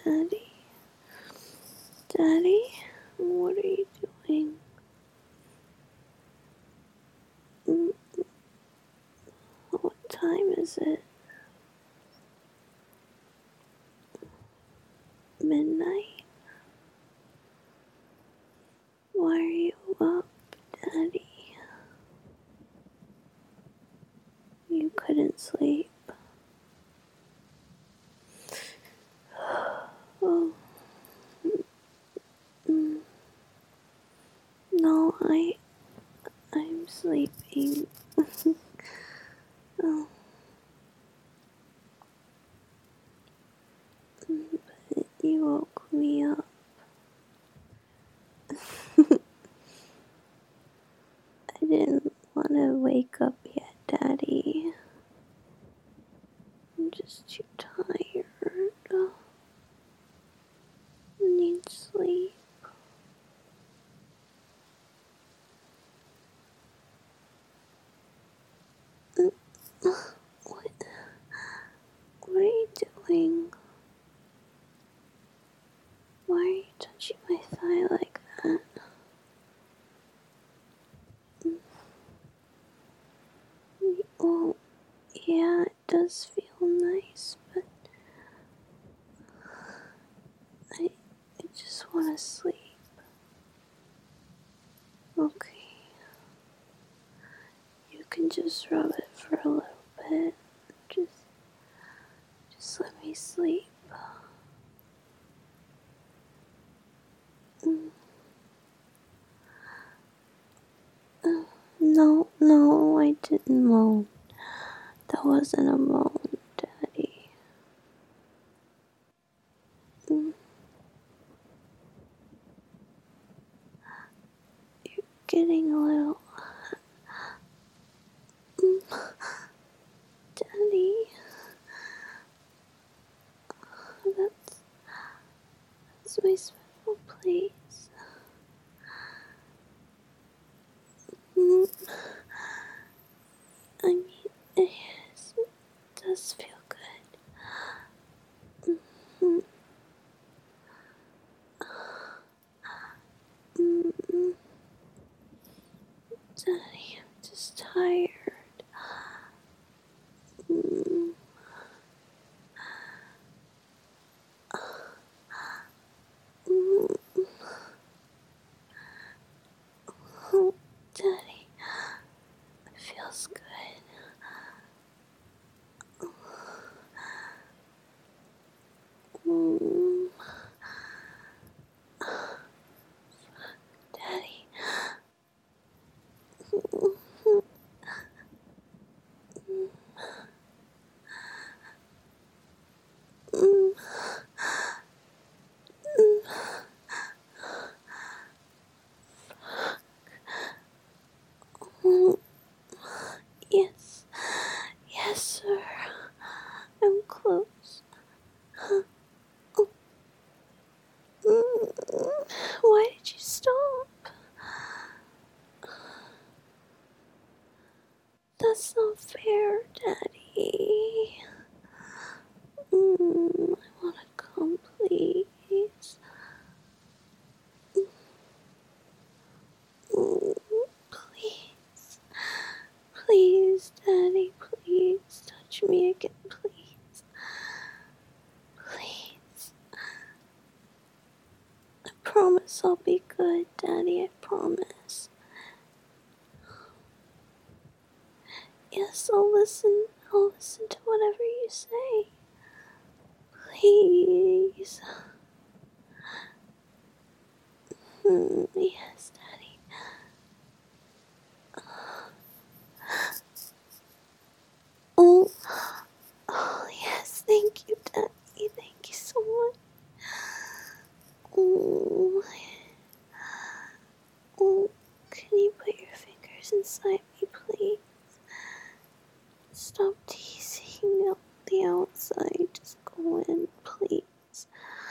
Daddy? Daddy? What are you doing? What time is it? Midnight? Why are you up, Daddy? You couldn't sleep. Oh. No, I'm sleeping. Oh. But you woke me up. I didn't want to wake up yet, Daddy. I'm just too tired. I need sleep. What are you doing? Why are you touching my thigh like that? Well, yeah, it does feel nice, but I just want to sleep. Okay. You can just rub it for a little bit. Just let me sleep. No, I didn't moan. That wasn't a moan, Daddy. You're getting a little... Daddy. That's my special place. I mean, yes, it does feel good. Daddy, I'm just tired. Oh, Daddy, it feels good. Daddy. Yes, sir. I'm close. Why did you stop? That's not fair, Daddy. I wanna come, please. Please. Please, Daddy, please. Touch me again, please. Please. I promise I'll be good, Daddy, I promise. Yes, I'll listen to whatever you say. Please. Yes, Daddy. Oh, yes, thank you, Daddy. Thank you so much. Oh, can you put your fingers inside me, please? Stop teasing out the outside. Just go in, please.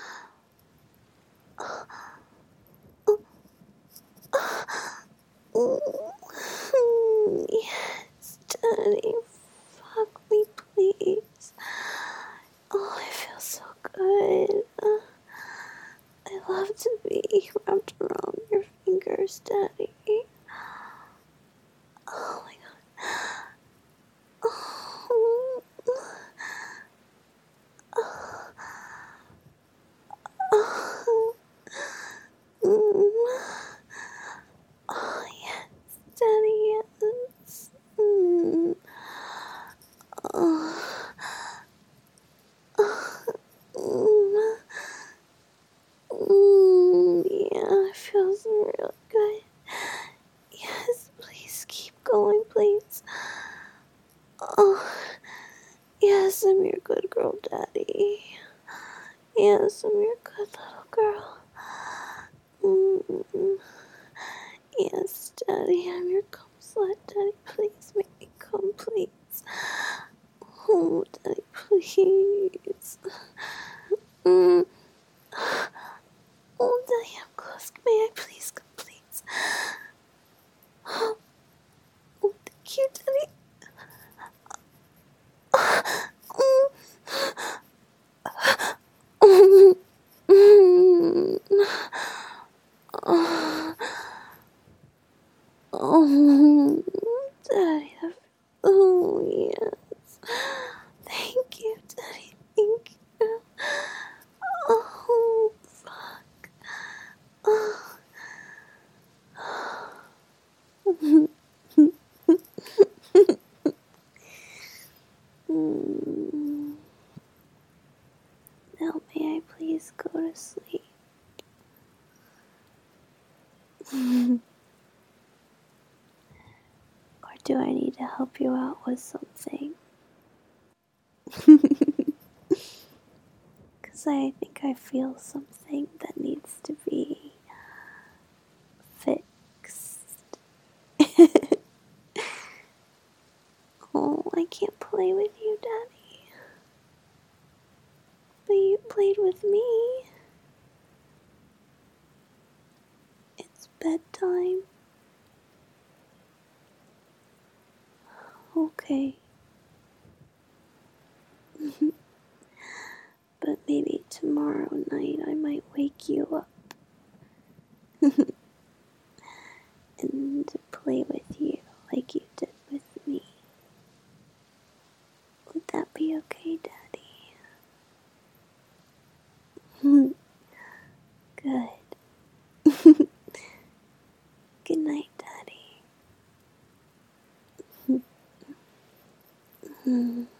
Yes, Daddy. Fuck me, please. Oh, I feel so good. love to be wrapped around your fingers, Daddy. Oh my god. Oh, oh, oh yes, Daddy, yes. Mm. Oh, mm, yeah, it feels real good. Yes, please keep going, please. Oh, yes, I'm your good girl, Daddy. Yes, I'm your good little girl. Mm. Yes, Daddy, I'm your cum slut. Daddy, please make me come, please. Oh, Daddy, please. Mm. Oh, Daddy, I'm close. May I please come, please? Oh, thank you, Daddy. Mm. Mm. Oh, oh, Daddy. Oh, yes. Thank you, Daddy. Thank you. Oh, fuck. Oh. Mm. Now may I please go to sleep? Or do I need to help you out with something? Because I think I feel something that needs to be fixed. Oh, I can't play with you, Daddy. But you played with me. It's bedtime. Okay. But maybe tomorrow night I might wake you up and play with you like you did with me. Would that be okay, Daddy? Good. Good night, Daddy.